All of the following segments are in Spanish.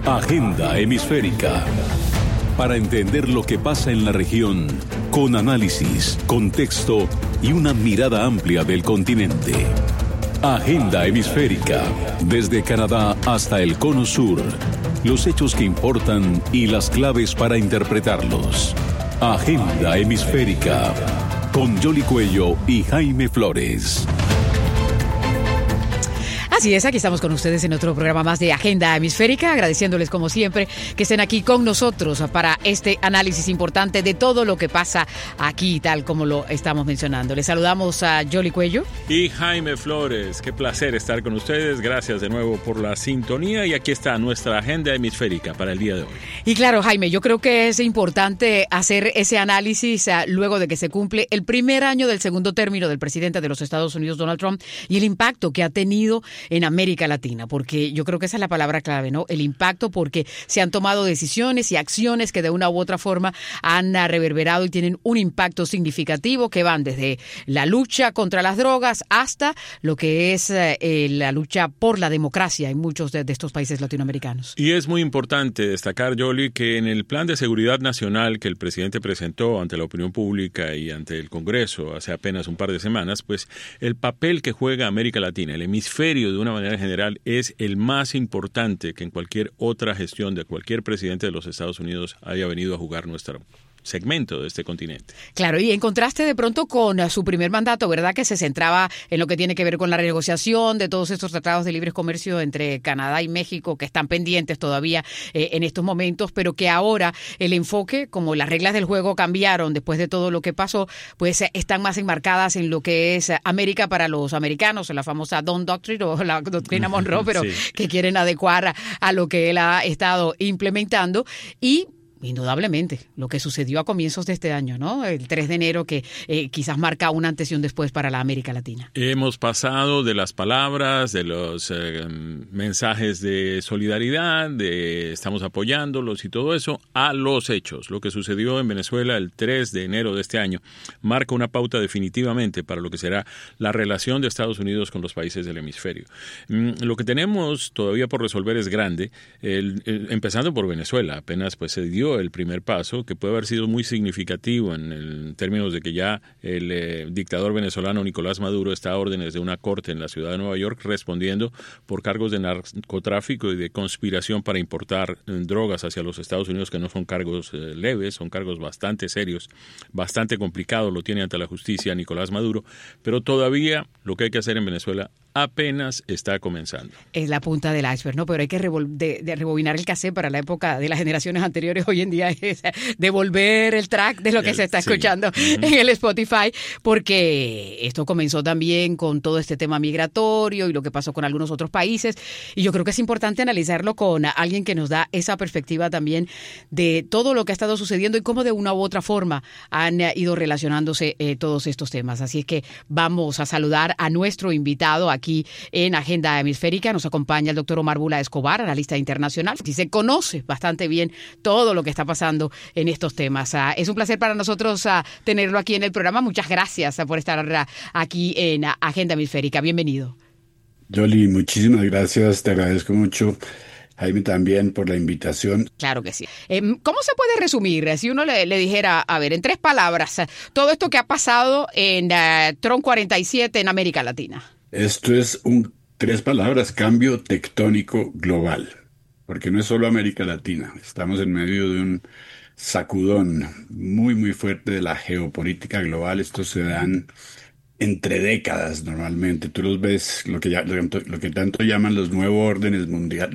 Agenda Hemisférica. Para entender lo que pasa en la región, con análisis, contexto y una mirada amplia del continente. Agenda Hemisférica. Desde Canadá hasta el Cono Sur. Los hechos que importan y las claves para interpretarlos. Agenda Hemisférica. Con Yoli Cuello y Jaime Flores. Así es, aquí estamos con ustedes en otro programa más de Agenda Hemisférica, agradeciéndoles como siempre que estén aquí con nosotros para este análisis importante de todo lo que pasa aquí, tal como lo estamos mencionando. Les saludamos a Yoli Cuello y Jaime Flores. Qué placer estar con ustedes. Gracias de nuevo por la sintonía y aquí está nuestra Agenda Hemisférica para el día de hoy. Y claro, Jaime, yo creo que es importante hacer ese análisis luego de que se cumple el primer año del segundo término del presidente de los Estados Unidos, Donald Trump, y el impacto que ha tenido en América Latina, porque yo creo que esa es la palabra clave, ¿no? El impacto, porque se han tomado decisiones y acciones que de una u otra forma han reverberado y tienen un impacto significativo que van desde la lucha contra las drogas hasta lo que es la lucha por la democracia en muchos de estos países latinoamericanos. Y es muy importante destacar, Yoli, que en el Plan de Seguridad Nacional que el presidente presentó ante la opinión pública y ante el Congreso hace apenas un par de semanas, pues el papel que juega América Latina, el hemisferio de una manera general, es el más importante que en cualquier otra gestión de cualquier presidente de los Estados Unidos haya venido a jugar nuestro segmento de este continente. Claro, y en contraste de pronto con su primer mandato, ¿verdad?, que se centraba en lo que tiene que ver con la renegociación de todos estos tratados de libre comercio entre Canadá y México, que están pendientes todavía en estos momentos, pero que ahora el enfoque, como las reglas del juego cambiaron después de todo lo que pasó, pues están más enmarcadas en lo que es América para los americanos, la famosa Don Doctrine o la doctrina Monroe, pero sí, que quieren adecuar a lo que él ha estado implementando. Y indudablemente, lo que sucedió a comienzos de este año, ¿no? El 3 de enero que quizás marca un antes y un después para la América Latina. Hemos pasado de las palabras, de los mensajes de solidaridad, de estamos apoyándolos y todo eso, a los hechos. Lo que sucedió en Venezuela el 3 de enero de este año marca una pauta definitivamente para lo que será la relación de Estados Unidos con los países del hemisferio. Lo que tenemos todavía por resolver es grande, empezando por Venezuela. Apenas pues se dio el primer paso, que puede haber sido muy significativo en términos de que ya el dictador venezolano Nicolás Maduro está a órdenes de una corte en la ciudad de Nueva York respondiendo por cargos de narcotráfico y de conspiración para importar drogas hacia los Estados Unidos, que no son cargos leves, son cargos bastante serios, bastante complicados, lo tiene ante la justicia Nicolás Maduro, pero todavía lo que hay que hacer en Venezuela apenas está comenzando. Es la punta del iceberg, ¿no? Pero hay que rebobinar el cassette para la época de las generaciones anteriores. Hoy en día es devolver el track de lo que se está escuchando en el Spotify, porque esto comenzó también con todo este tema migratorio y lo que pasó con algunos otros países. Y yo creo que es importante analizarlo con alguien que nos da esa perspectiva también de todo lo que ha estado sucediendo y cómo de una u otra forma han ido relacionándose todos estos temas. Así es que vamos a saludar a nuestro invitado aquí en Agenda Hemisférica. Nos acompaña el doctor Omar Bula Escobar, analista internacional, y se conoce bastante bien todo lo que está pasando en estos temas. Es un placer para nosotros tenerlo aquí en el programa. Muchas gracias por estar aquí en Agenda Hemisférica. Bienvenido. Yoli, muchísimas gracias. Te agradezco mucho. Jaime, también por la invitación. Claro que sí. ¿Cómo se puede resumir, si uno le dijera, a ver, en 3 palabras, todo esto que ha pasado en Trump 47 en América Latina? Esto es 3 palabras, cambio tectónico global, porque no es solo América Latina, estamos en medio de un sacudón muy, muy fuerte de la geopolítica global. Estos se dan entre décadas normalmente. Tú los ves, lo que tanto llaman los nuevos órdenes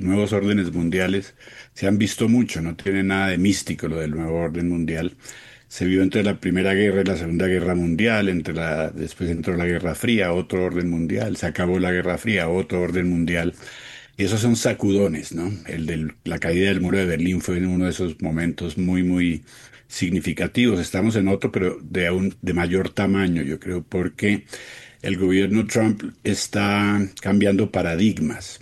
mundiales, se han visto mucho, no tiene nada de místico lo del nuevo orden mundial. Se vio entre la Primera Guerra y la Segunda Guerra Mundial, después entró la Guerra Fría, otro orden mundial, se acabó la Guerra Fría, otro orden mundial. Y esos son sacudones, ¿no? La caída del muro de Berlín fue uno de esos momentos muy, muy significativos. Estamos en otro, pero de mayor tamaño, yo creo, porque el gobierno Trump está cambiando paradigmas.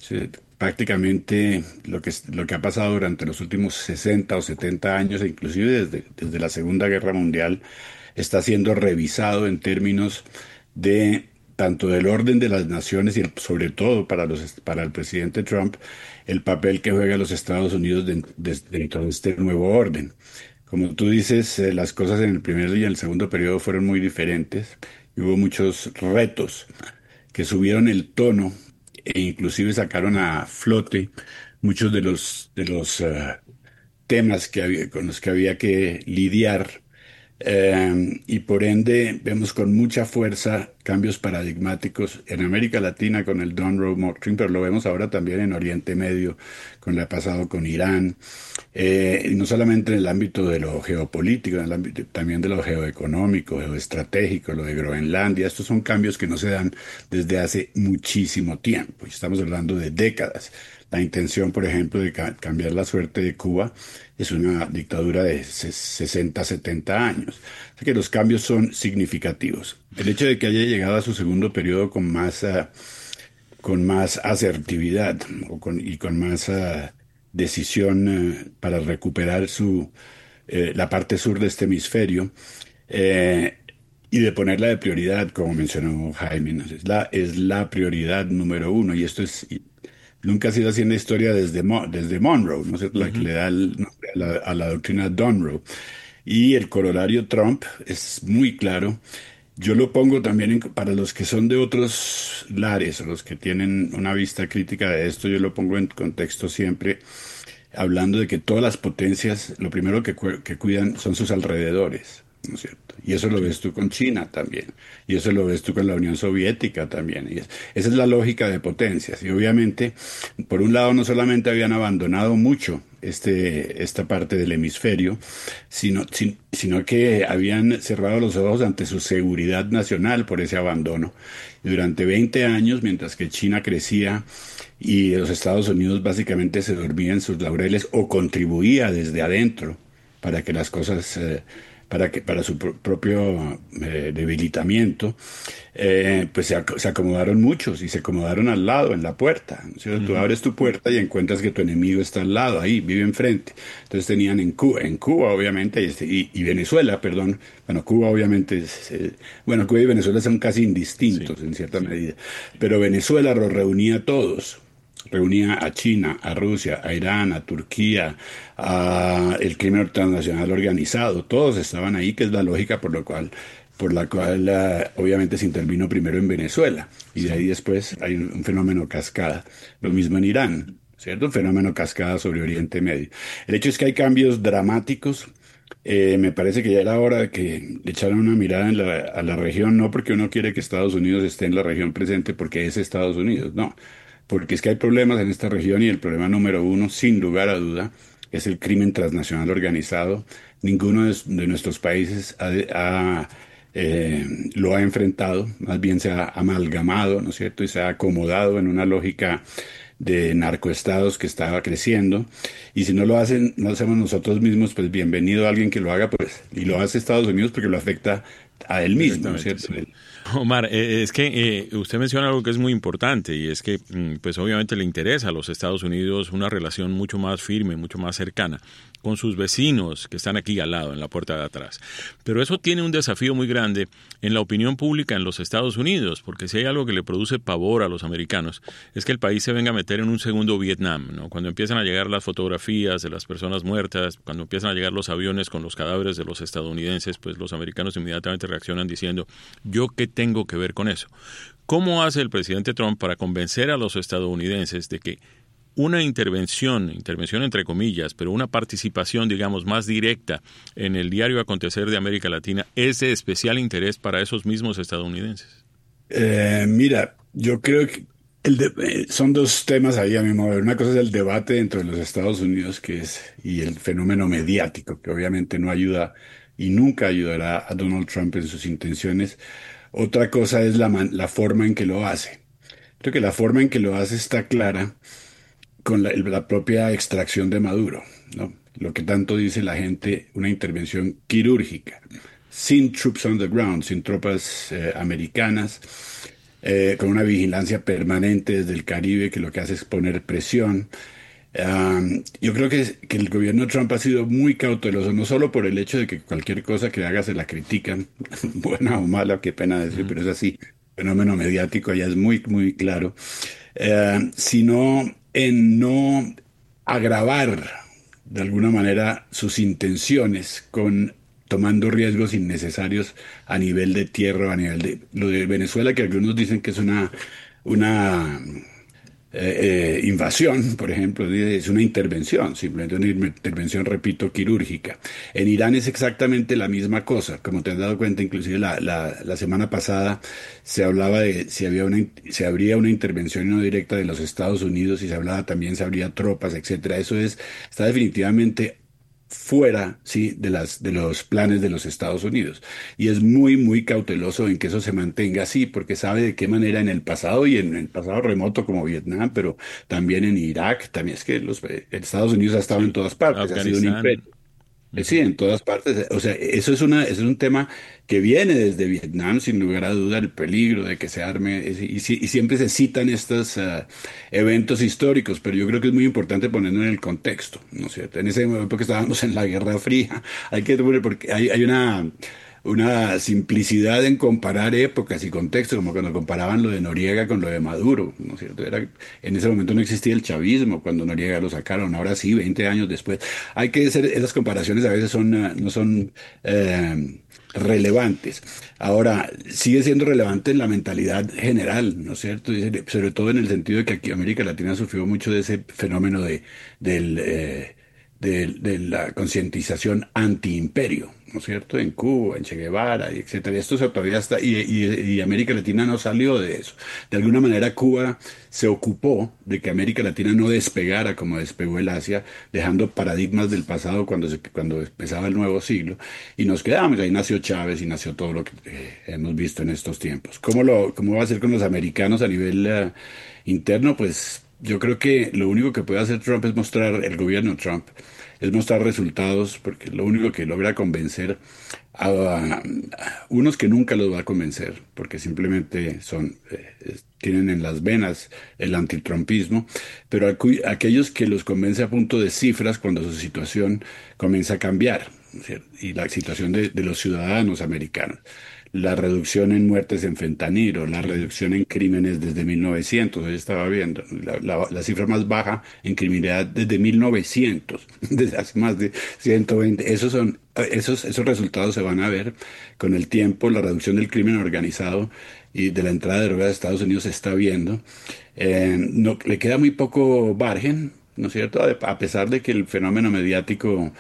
Prácticamente lo que ha pasado durante los últimos 60 o 70 años, e inclusive desde la Segunda Guerra Mundial, está siendo revisado en términos de tanto del orden de las naciones y sobre todo para el presidente Trump, el papel que juega los Estados Unidos dentro de este nuevo orden. Como tú dices, las cosas en el primer y en el segundo periodo fueron muy diferentes y hubo muchos retos que subieron el tono e inclusive sacaron a flote muchos de los temas con los que había que lidiar. Y por ende vemos con mucha fuerza cambios paradigmáticos en América Latina con el Monroe Doctrine, pero lo vemos ahora también en Oriente Medio, con lo que ha pasado con Irán, y no solamente en el ámbito de lo geopolítico, en el ámbito también de lo geoeconómico, geoestratégico, lo de Groenlandia. Estos son cambios que no se dan desde hace muchísimo tiempo, y estamos hablando de décadas. La intención, por ejemplo, de cambiar la suerte de Cuba es una dictadura de 60, 70 años. Así que los cambios son significativos. El hecho de que haya llegado a su segundo periodo con más asertividad y con más decisión para recuperar la parte sur de este hemisferio, y de ponerla de prioridad, como mencionó Jaime, ¿no? Es la prioridad número uno, y esto nunca ha sido así en la historia desde Monroe, ¿no es cierto? La que le da el nombre a la doctrina Monroe. Y el corolario Trump es muy claro. Yo lo pongo también para los que son de otros lares, o los que tienen una vista crítica de esto, yo lo pongo en contexto siempre, hablando de que todas las potencias, lo primero que cuidan son sus alrededores, ¿no es cierto? Y eso lo ves tú con China también, y eso lo ves tú con la Unión Soviética también. Esa es la lógica de potencias. Y obviamente, por un lado, no solamente habían abandonado mucho esta parte del hemisferio, sino que habían cerrado los ojos ante su seguridad nacional por ese abandono. Y durante 20 años, mientras que China crecía y los Estados Unidos básicamente se dormía en sus laureles o contribuía desde adentro para que las cosas... para su propio debilitamiento, pues se acomodaron muchos y se acomodaron al lado, en la puerta, ¿no? Uh-huh. Tú abres tu puerta y encuentras que tu enemigo está al lado, ahí, vive enfrente. Entonces tenían en Cuba obviamente, y Venezuela, perdón, bueno, Cuba obviamente, Cuba y Venezuela son casi indistintos, sí, en cierta medida, pero Venezuela los reunía a todos. Reunía a China, a Rusia, a Irán, a Turquía, a el crimen transnacional organizado. Todos estaban ahí, que es la lógica por la cual obviamente se intervino primero en Venezuela. Y de ahí después hay un fenómeno cascada. Lo mismo en Irán, ¿cierto? Un fenómeno cascada sobre Oriente Medio. El hecho es que hay cambios dramáticos. Me parece que ya era hora de que le echaran una mirada a la región, no porque uno quiere que Estados Unidos esté en la región presente porque es Estados Unidos, no. Porque es que hay problemas en esta región y el problema número uno, sin lugar a duda, es el crimen transnacional organizado. Ninguno de nuestros países lo ha enfrentado, más bien se ha amalgamado, ¿no es cierto? Y se ha acomodado en una lógica de narcoestados que estaba creciendo. Y si no lo hacemos nosotros mismos, pues bienvenido a alguien que lo haga, pues, y lo hace Estados Unidos porque lo afecta a él mismo, ¿no es cierto? Sí. Omar, es que usted menciona algo que es muy importante, y es que pues obviamente le interesa a los Estados Unidos una relación mucho más firme, mucho más cercana con sus vecinos que están aquí al lado, en la puerta de atrás. Pero eso tiene un desafío muy grande en la opinión pública en los Estados Unidos, porque si hay algo que le produce pavor a los americanos es que el país se venga a meter en un segundo Vietnam, ¿no? Cuando empiezan a llegar las fotografías de las personas muertas, cuando empiezan a llegar los aviones con los cadáveres de los estadounidenses, pues los americanos inmediatamente reaccionan diciendo, ¿yo qué tengo que ver con eso? ¿Cómo hace el presidente Trump para convencer a los estadounidenses de que una intervención entre comillas, pero una participación, digamos, más directa en el diario acontecer de América Latina es de especial interés para esos mismos estadounidenses? Mira, yo creo que son dos temas ahí a mi modo de ver. Una cosa es el debate dentro de los Estados Unidos, y el fenómeno mediático, que obviamente no ayuda y nunca ayudará a Donald Trump en sus intenciones. Otra cosa es la forma en que lo hace. Creo que la forma en que lo hace está clara con la propia extracción de Maduro, ¿no? Lo que tanto dice la gente, una intervención quirúrgica, sin troops on the ground, sin tropas americanas, con una vigilancia permanente desde el Caribe, que lo que hace es poner presión. Yo creo que el gobierno de Trump ha sido muy cauteloso, no solo por el hecho de que cualquier cosa que haga se la critican, buena o mala, qué pena decir, pero es así. fenómeno mediático allá es muy, muy claro, sino en no agravar de alguna manera sus intenciones con tomando riesgos innecesarios a nivel de tierra, a nivel de lo de Venezuela, que algunos dicen que es una invasión, por ejemplo, es una intervención, simplemente una intervención, repito, quirúrgica. En Irán es exactamente la misma cosa, como te has dado cuenta, inclusive la semana pasada se hablaba de si se habría una intervención no directa de los Estados Unidos y se hablaba también se habría tropas, etcétera. Está definitivamente fuera, sí, de los planes de los Estados Unidos. Y es muy, muy cauteloso en que eso se mantenga así, porque sabe de qué manera en el pasado y en el pasado remoto como Vietnam, pero también en Irak, también es que Estados Unidos ha estado en todas partes, ha sido un Afganistán. imperio. Sí, en todas partes. O sea, eso es un tema que viene desde Vietnam, sin lugar a duda, el peligro de que se arme, y siempre se citan estos eventos históricos, pero yo creo que es muy importante ponerlo en el contexto, ¿no es cierto? En ese momento que estábamos en la Guerra Fría, porque hay una simplicidad en comparar épocas y contextos, como cuando comparaban lo de Noriega con lo de Maduro, ¿no es cierto? En ese momento no existía el chavismo cuando Noriega lo sacaron, ahora sí, 20 años después. Hay que hacer, esas comparaciones a veces no son relevantes. Ahora, sigue siendo relevante en la mentalidad general, ¿no es cierto? Sobre todo en el sentido de que aquí América Latina sufrió mucho de ese fenómeno de la concientización antiimperio, ¿no es cierto? En Cuba, en Che Guevara, y etcétera. Esto todavía está, y América Latina no salió de eso. De alguna manera Cuba se ocupó de que América Latina no despegara como despegó el Asia, dejando paradigmas del pasado cuando empezaba el nuevo siglo, y nos quedamos. Ahí nació Chávez y nació todo lo que hemos visto en estos tiempos. ¿Cómo va a ser con los americanos a nivel interno? Pues yo creo que lo único que puede hacer Trump es mostrar, el gobierno Trump, es mostrar resultados, porque es lo único que logra convencer a unos que nunca los va a convencer, porque simplemente tienen en las venas el antitrumpismo, pero aquellos que los convence a punto de cifras cuando su situación comienza a cambiar, ¿cierto? Y la situación de los ciudadanos americanos. La reducción en muertes en fentanilo, la reducción en crímenes desde 1900, hoy estaba viendo, la cifra más baja en criminalidad desde 1900, desde hace más de 120. Esos resultados se van a ver con el tiempo. La reducción del crimen organizado y de la entrada de drogas de Estados Unidos se está viendo. No, le queda muy poco margen, ¿no es cierto? A pesar de que el fenómeno mediático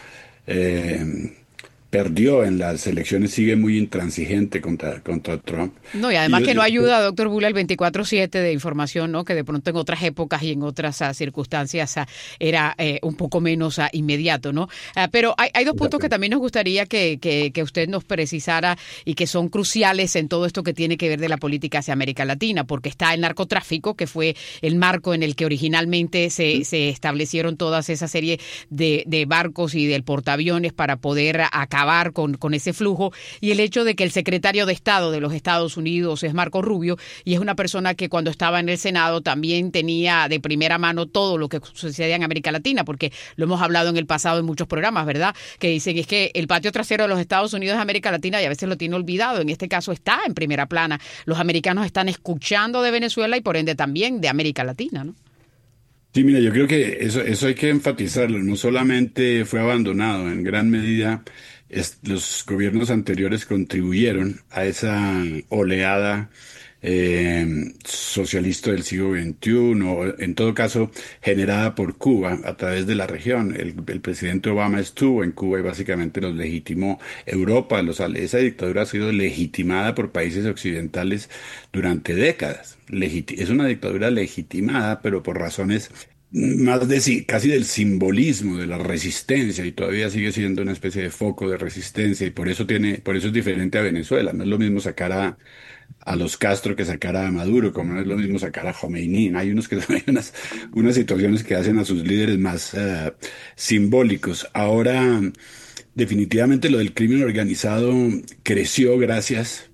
perdió en las elecciones, sigue muy intransigente contra Trump. No, y además que no ayuda, doctor Bula, el 24/7 de información, ¿no? Que de pronto en otras épocas y en otras circunstancias era un poco menos inmediato, ¿no? Pero hay dos puntos que también nos gustaría que usted nos precisara y que son cruciales en todo esto que tiene que ver de la política hacia América Latina, porque está el narcotráfico, que fue el marco en el que originalmente se establecieron todas esa serie de barcos y del portaaviones para poder acabar con ese flujo, y el hecho de que el secretario de Estado de los Estados Unidos es Marco Rubio, y es una persona que cuando estaba en el Senado también tenía de primera mano todo lo que sucedía en América Latina, porque lo hemos hablado en el pasado en muchos programas, ¿verdad? Que dicen es que el patio trasero de los Estados Unidos es América Latina y a veces lo tiene olvidado. En este caso está en primera plana. Los americanos están escuchando de Venezuela y por ende también de América Latina, ¿no? Sí, mira, yo creo que eso hay que enfatizarlo. No solamente fue abandonado, en gran medida los gobiernos anteriores contribuyeron a esa oleada socialista del siglo XXI, en todo caso generada por Cuba a través de la región. El presidente Obama estuvo en Cuba y básicamente los legitimó. Europa, esa dictadura ha sido legitimada por países occidentales durante décadas. Es una dictadura legitimada, pero por razones más casi del simbolismo, de la resistencia, y todavía sigue siendo una especie de foco de resistencia, y por eso es diferente a Venezuela. No es lo mismo sacar a los Castro que sacar a Maduro, como no es lo mismo sacar a Khomeini. Hay unas situaciones que hacen a sus líderes más simbólicos. Ahora, definitivamente lo del crimen organizado creció gracias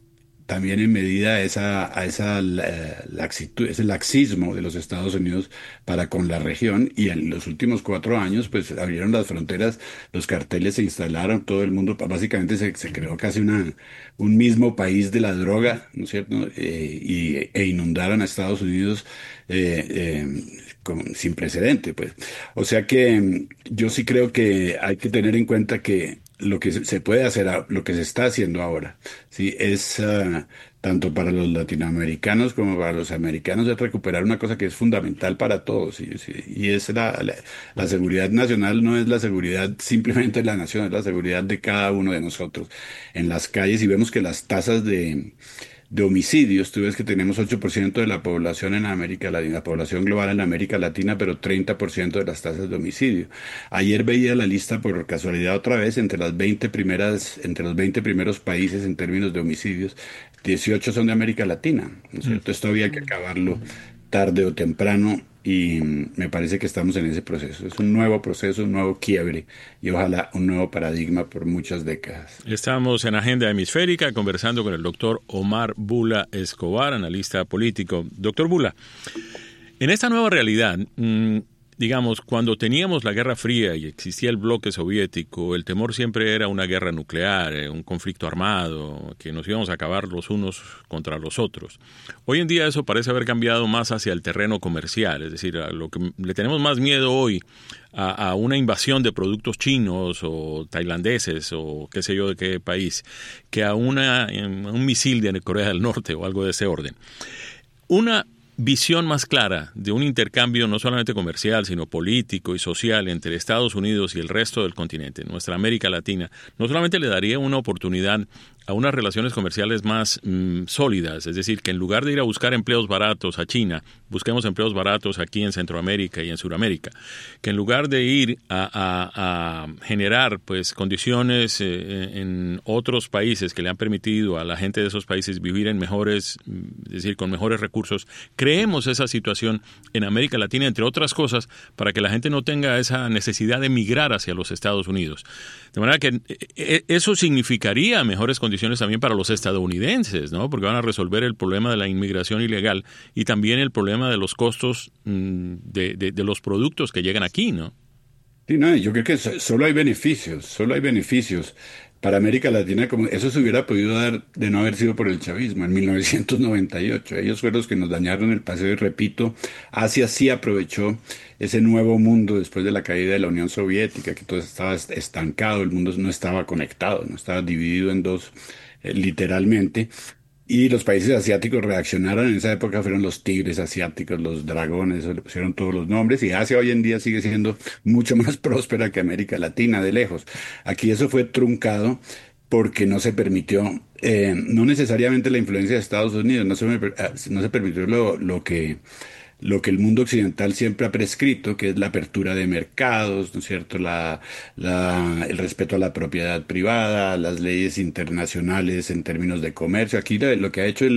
también en medida a ese laxismo de los Estados Unidos para con la región, y en los últimos 4 años pues abrieron las fronteras, los carteles se instalaron, todo el mundo, básicamente se creó casi un mismo país de la droga, ¿no es cierto? E inundaron a Estados Unidos sin precedente, pues. O sea que yo sí creo que hay que tener en cuenta que lo que se puede hacer, lo que se está haciendo ahora, sí, es tanto para los latinoamericanos como para los americanos, es recuperar una cosa que es fundamental para todos, ¿sí? Y es la seguridad nacional. No es la seguridad simplemente de la nación, es la seguridad de cada uno de nosotros en las calles. Y vemos que las tasas de homicidios, tú ves que tenemos 8% de la población en América Latina, la población global en América Latina, pero 30% de las tasas de homicidio. Ayer veía la lista por casualidad otra vez, entre los 20 primeros países en términos de homicidios, 18 son de América Latina, ¿no es cierto? Esto había que acabarlo tarde o temprano, y me parece que estamos en ese proceso. Es un nuevo proceso, un nuevo quiebre y ojalá un nuevo paradigma por muchas décadas. Estamos en Agenda Hemisférica conversando con el doctor Omar Bula Escobar, analista político. Doctor Bula, en esta nueva realidad, digamos, cuando teníamos la Guerra Fría y existía el bloque soviético, el temor siempre era una guerra nuclear, un conflicto armado, que nos íbamos a acabar los unos contra los otros. Hoy en día eso parece haber cambiado más hacia el terreno comercial, es decir, a lo que le tenemos más miedo hoy, a una invasión de productos chinos o tailandeses o qué sé yo de qué país, que a un misil de Corea del Norte o algo de ese orden. Una visión más clara de un intercambio no solamente comercial, sino político y social entre Estados Unidos y el resto del continente, nuestra América Latina, no solamente le daría una oportunidad a unas relaciones comerciales más sólidas, es decir, que en lugar de ir a buscar empleos baratos a China, busquemos empleos baratos aquí en Centroamérica y en Sudamérica, que en lugar de ir a generar pues condiciones en otros países que le han permitido a la gente de esos países vivir en mejores, es decir, con mejores recursos, creemos esa situación en América Latina, entre otras cosas, para que la gente no tenga esa necesidad de migrar hacia los Estados Unidos. De manera que eso significaría mejores condiciones también para los estadounidenses, ¿no? Porque van a resolver el problema de la inmigración ilegal y también el problema de los costos de los productos que llegan aquí, ¿no? Sí, no, yo creo que solo hay beneficios. Para América Latina, como eso se hubiera podido dar de no haber sido por el chavismo en 1998. Ellos fueron los que nos dañaron el paseo, y repito, Asia sí aprovechó ese nuevo mundo después de la caída de la Unión Soviética, que todo estaba estancado, el mundo no estaba conectado, no estaba dividido en dos, literalmente. Y los países asiáticos reaccionaron. En esa época fueron los tigres asiáticos, los dragones, le pusieron todos los nombres, y Asia hoy en día sigue siendo mucho más próspera que América Latina, de lejos. Aquí eso fue truncado porque no se permitió, no necesariamente la influencia de Estados Unidos, no se permitió lo que el mundo occidental siempre ha prescrito, que es la apertura de mercados, ¿no es cierto? El respeto a la propiedad privada, las leyes internacionales en términos de comercio. Aquí lo que ha hecho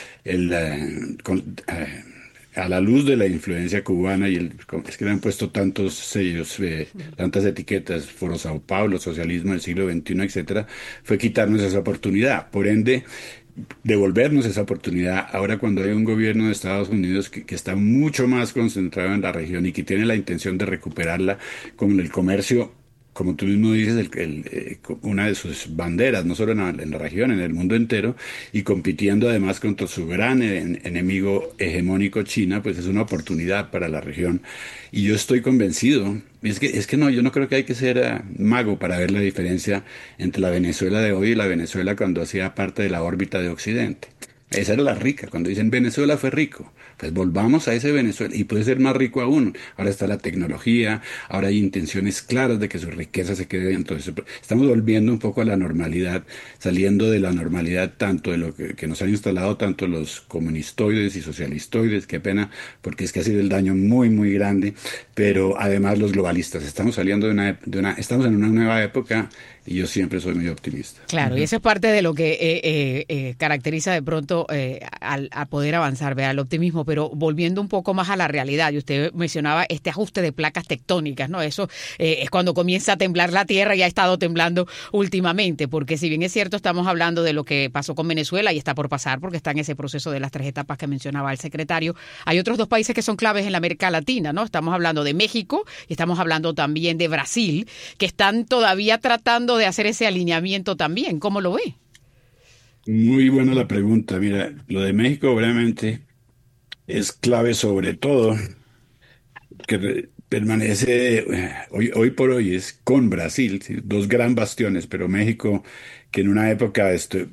a la luz de la influencia cubana, es que le han puesto tantos sellos, tantas etiquetas, Foro Sao Paulo, socialismo del siglo XXI, etcétera, fue quitarnos esa oportunidad. Por ende, devolvernos esa oportunidad ahora cuando hay un gobierno de Estados Unidos que está mucho más concentrado en la región y que tiene la intención de recuperarla con el comercio, como tú mismo dices, una de sus banderas, no solo en la región, en el mundo entero, y compitiendo además contra su gran enemigo hegemónico, China, pues es una oportunidad para la región. Y yo estoy convencido, es que no, yo no creo que hay que ser mago para ver la diferencia entre la Venezuela de hoy y la Venezuela cuando hacía parte de la órbita de Occidente. Esa era la rica. Cuando dicen Venezuela fue rico, pues volvamos a ese Venezuela, y puede ser más rico aún. Ahora está la tecnología, ahora hay intenciones claras de que su riqueza se quede dentro. Estamos volviendo un poco a la normalidad, saliendo de la normalidad tanto de lo que nos han instalado tanto los comunistoides y socialistoides, qué pena, porque es que ha sido el daño muy, muy grande, pero además los globalistas. Estamos saliendo estamos en una nueva época, y yo siempre soy muy optimista. Claro, y eso es parte de lo que caracteriza de pronto ayudando a poder avanzar, vea, el optimismo, pero volviendo un poco más a la realidad, y usted mencionaba este ajuste de placas tectónicas, ¿no? Eso es cuando comienza a temblar la tierra y ha estado temblando últimamente, porque si bien es cierto, estamos hablando de lo que pasó con Venezuela y está por pasar, porque está en ese proceso de las 3 etapas que mencionaba el secretario, hay otros 2 países que son claves en la América Latina, ¿no? Estamos hablando de México y estamos hablando también de Brasil, que están todavía tratando de hacer ese alineamiento también. ¿Cómo lo ve? Muy buena la pregunta. Mira, lo de México obviamente es clave sobre todo que permanece hoy por hoy es con Brasil, ¿sí? 2 gran bastiones, pero México que en una época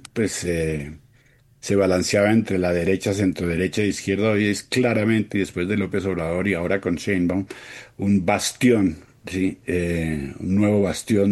se balanceaba entre la derecha, centro-derecha e izquierda, hoy es claramente, después de López Obrador y ahora con Sheinbaum, un bastión, ¿sí? Un nuevo bastión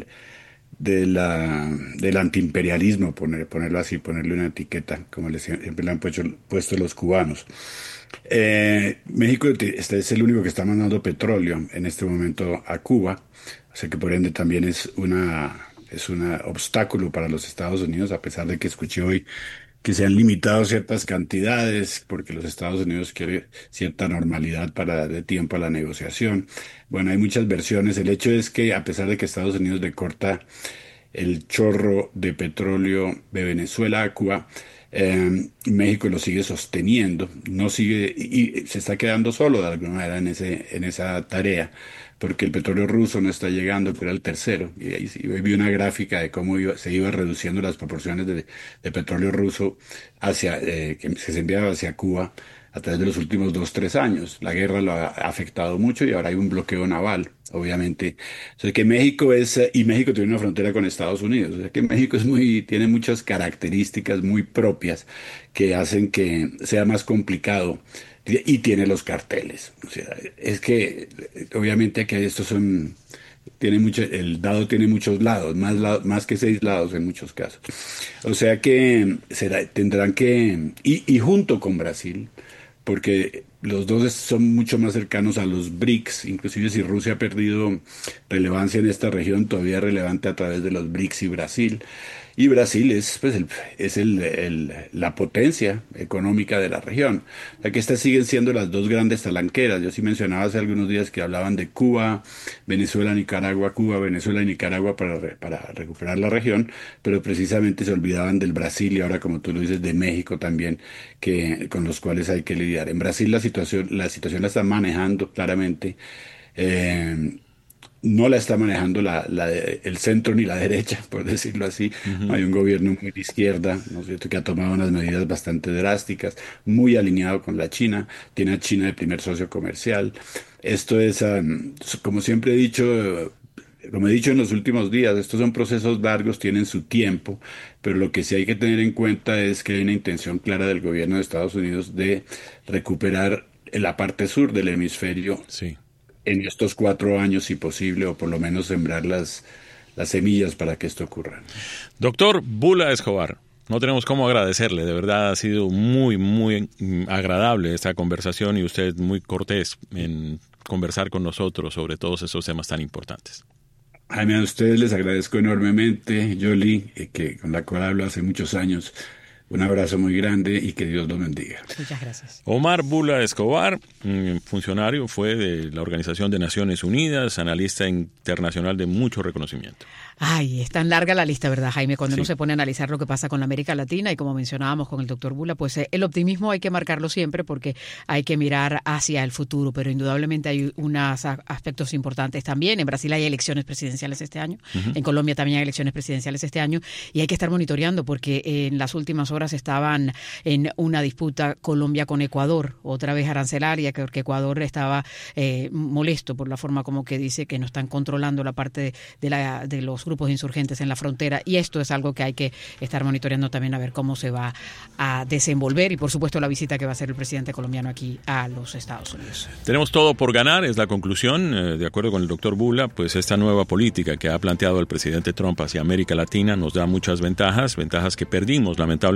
del antiimperialismo, ponerlo así, ponerle una etiqueta, como siempre le han puesto los cubanos. México es el único que está mandando petróleo en este momento a Cuba, o sea que por ende también es un obstáculo para los Estados Unidos, a pesar de que escuché hoy que se han limitado ciertas cantidades porque los Estados Unidos quieren cierta normalidad para darle tiempo a la negociación. Bueno, hay muchas versiones. El hecho es que a pesar de que Estados Unidos le corta el chorro de petróleo de Venezuela a Cuba, México lo sigue sosteniendo, no sigue y se está quedando solo de alguna manera en esa tarea, porque el petróleo ruso no está llegando, pero era el tercero. Y ahí sí, vi una gráfica de cómo se iba reduciendo las proporciones de petróleo ruso que se enviaba hacia Cuba a través de los últimos 2-3 años. La guerra lo ha afectado mucho y ahora hay un bloqueo naval, obviamente. O sea que México México tiene una frontera con Estados Unidos. O sea que México tiene muchas características muy propias que hacen que sea más complicado. Y tiene los carteles. O sea, es que obviamente que el dado tiene muchos lados, más que 6 lados en muchos casos. O sea que tendrán que, y junto con Brasil, porque los dos son mucho más cercanos a los BRICS, inclusive si Rusia ha perdido relevancia en esta región, todavía es relevante a través de los BRICS y Brasil. Y Brasil es la potencia económica de la región. O sea que estas siguen siendo las 2 grandes talanqueras. Yo sí mencionaba hace algunos días que hablaban de Cuba, Venezuela, Nicaragua, Cuba, Venezuela y Nicaragua para recuperar la región, pero precisamente se olvidaban del Brasil y ahora, como tú lo dices, de México también, con los cuales hay que lidiar. En Brasil la situación la están manejando claramente. No la está manejando el centro ni la derecha, por decirlo así. Hay un gobierno muy de izquierda, ¿no es cierto?, que ha tomado unas medidas bastante drásticas, muy alineado con la China, tiene a China de primer socio comercial. Esto es, como siempre he dicho, como he dicho en los últimos días, estos son procesos largos, tienen su tiempo, pero lo que sí hay que tener en cuenta es que hay una intención clara del gobierno de Estados Unidos de recuperar la parte sur del hemisferio. Sí. En estos 4 años, si posible, o por lo menos sembrar las semillas para que esto ocurra. Doctor Bula Escobar, no tenemos cómo agradecerle. De verdad ha sido muy, muy agradable esta conversación y usted muy cortés en conversar con nosotros sobre todos esos temas tan importantes. Jaime, a ustedes les agradezco enormemente, Yoli, con la cual hablo hace muchos años. Un abrazo muy grande y que Dios los bendiga. Muchas gracias. Omar Bula Escobar, funcionario, fue de la Organización de Naciones Unidas, analista internacional de mucho reconocimiento. Ay, es tan larga la lista, ¿verdad, Jaime? Cuando Sí. uno se pone a analizar lo que pasa con la América Latina y como mencionábamos con el doctor Bula, pues el optimismo hay que marcarlo siempre porque hay que mirar hacia el futuro, pero indudablemente hay unos aspectos importantes también. En Brasil hay elecciones presidenciales este año, en Colombia también hay elecciones presidenciales este año y hay que estar monitoreando porque en las últimas horas estaban en una disputa Colombia con Ecuador, otra vez arancelaria, porque Ecuador estaba molesto por la forma como que dice que no están controlando la parte de los grupos insurgentes en la frontera y esto es algo que hay que estar monitoreando también a ver cómo se va a desenvolver y por supuesto la visita que va a hacer el presidente colombiano aquí a los Estados Unidos. Tenemos todo por ganar, es la conclusión. De acuerdo con el doctor Bula, pues esta nueva política que ha planteado el presidente Trump hacia América Latina nos da muchas ventajas que perdimos lamentablemente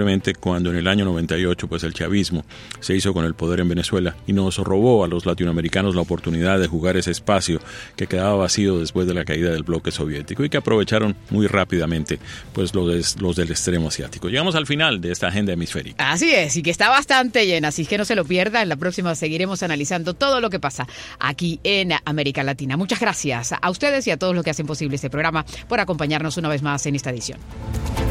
recientemente cuando en el año 98 pues el chavismo se hizo con el poder en Venezuela y nos robó a los latinoamericanos la oportunidad de jugar ese espacio que quedaba vacío después de la caída del bloque soviético y que aprovecharon muy rápidamente pues los del extremo asiático. Llegamos al final de esta agenda hemisférica. Así es, y que está bastante llena, así que no se lo pierda. En la próxima seguiremos analizando todo lo que pasa aquí en América Latina. Muchas gracias a ustedes y a todos los que hacen posible este programa por acompañarnos una vez más en esta edición.